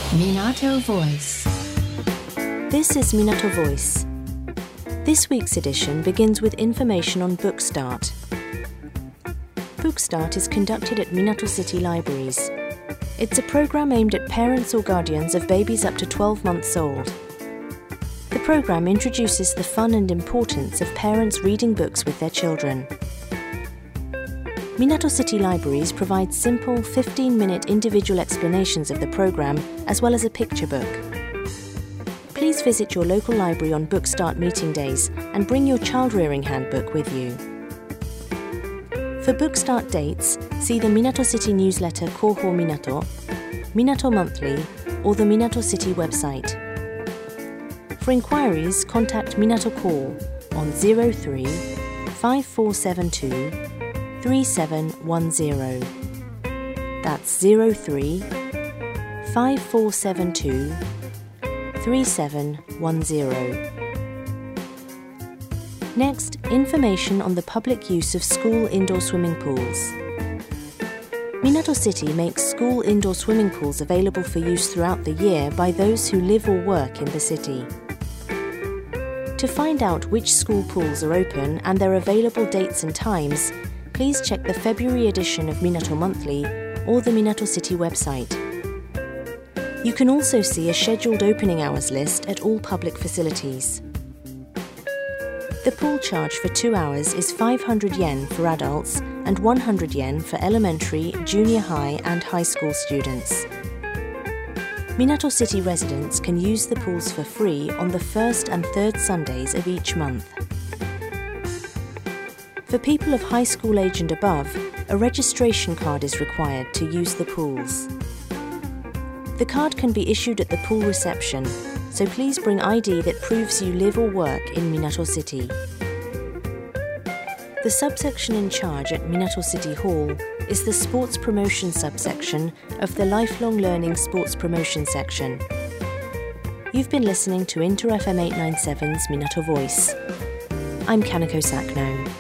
Minato Voice. This is Minato Voice. This week's edition begins with information on Bookstart. Bookstart is conducted at Minato City Libraries. It's a program aimed at parents or guardians of babies up to 12 months old. The program introduces the fun and importance of parents reading books with their children. Minato City Libraries provides simple 15-minute individual explanations of the program as well as a picture book. Please visit your local library on Bookstart meeting days and bring your child-rearing handbook with you. For Bookstart dates, see the Minato City newsletter Koho Minato, Minato Monthly, or the Minato City website. For inquiries, contact Minato Call on 03 5472 3710. That's 03 5472 3710. Next, information on the public use of school indoor swimming pools. Minato City makes school indoor swimming pools available for use throughout the year by those who live or work in the city. To find out which school pools are open and their available dates and times, please check the February edition of Minato Monthly or the Minato City website. You can also see a scheduled opening hours list at all public facilities. The pool charge for 2 hours is 500 yen for adults and 100 yen for elementary, junior high and high school students. Minato City residents can use the pools for free on the first and third Sundays of each month. For people of high school age and above, a registration card is required to use the pools. The card can be issued at the pool reception, so please bring ID that proves you live or work in Minato City. The subsection in charge at Minato City Hall is the Sports Promotion subsection of the Lifelong Learning Sports Promotion section. You've been listening to Inter FM 897's Minato Voice. I'm Kanako Sakno.